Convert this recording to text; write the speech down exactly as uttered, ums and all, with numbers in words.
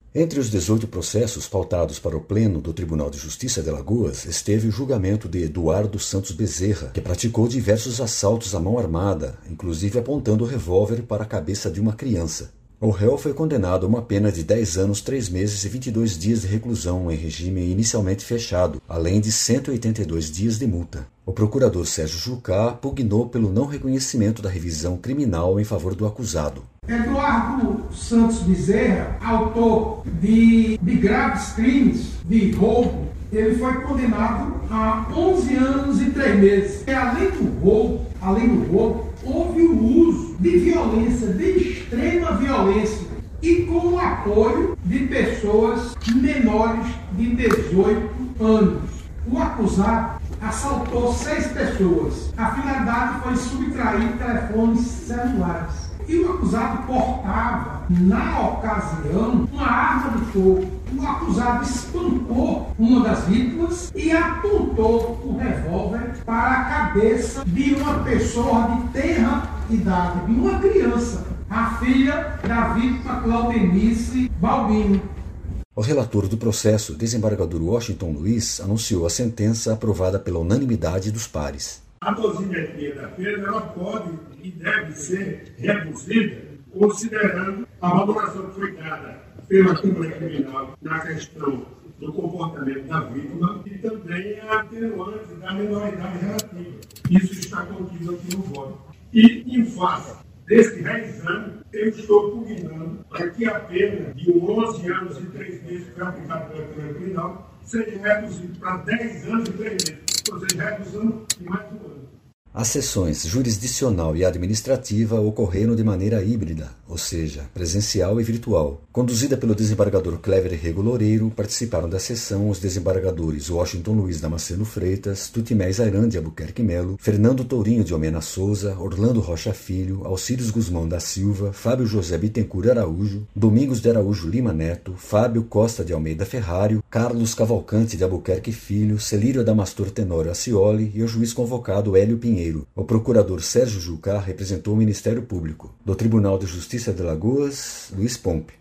Entre os dezoito processos pautados para o Pleno do Tribunal de Justiça de Alagoas esteve o julgamento de Eduardo Santos Bezerra, que praticou diversos assaltos à mão armada, inclusive apontando o revólver para a cabeça de uma criança. O réu foi condenado a uma pena de dez anos, três meses e vinte e dois dias de reclusão em regime inicialmente fechado, além de cento e oitenta e dois dias de multa. O procurador Sérgio Jucá pugnou pelo não reconhecimento da revisão criminal em favor do acusado. Eduardo Santos Bezerra, autor de, de graves crimes de roubo, ele foi condenado a onze anos e três meses. E além do roubo, além do roubo, houve o uso de violência, de extrema violência, e com o apoio de pessoas menores de dezoito anos. O acusado assaltou seis pessoas. A finalidade foi subtrair telefones celulares. E o acusado portava, na ocasião, uma arma de fogo. O acusado espancou uma das vítimas e apontou o revólver para a cabeça de uma pessoa de tenra idade, de uma criança, a filha da vítima Claudenice Balbino. O relator do processo, desembargador Washington Luiz, anunciou a sentença aprovada pela unanimidade dos pares. A dosimetria da pena ela pode e deve ser reduzida considerando a valoração que foi dada pela Câmara Criminal na questão do comportamento da vítima e também a atenuante da menoridade relativa. Isso está contido aqui no voto. E, em face desse reexame, eu estou pugnando para que a pena de onze anos e três meses que foi aplicada pela Câmara Criminal seja reduzida para dez anos e três meses. Ou seja, reduzindo em mais um ano. As sessões jurisdicional e administrativa ocorreram de maneira híbrida, ou seja, presencial e virtual. Conduzida pelo desembargador Clever Rego Loureiro, participaram da sessão os desembargadores Washington Luiz Damasceno Freitas, Tutimés Airan de Albuquerque Melo, Fernando Tourinho de Almena Souza, Orlando Rocha Filho, Alcírios Guzmão da Silva, Fábio José Bittencourt Araújo, Domingos de Araújo Lima Neto, Fábio Costa de Almeida Ferrário, Carlos Cavalcante de Albuquerque Filho, Celírio Adamastor Tenório Acioli e o juiz convocado Hélio Pinheiro. O procurador Sérgio Jucá representou o Ministério Público. Do Tribunal de Justiça de Alagoas, Luiz Pompe.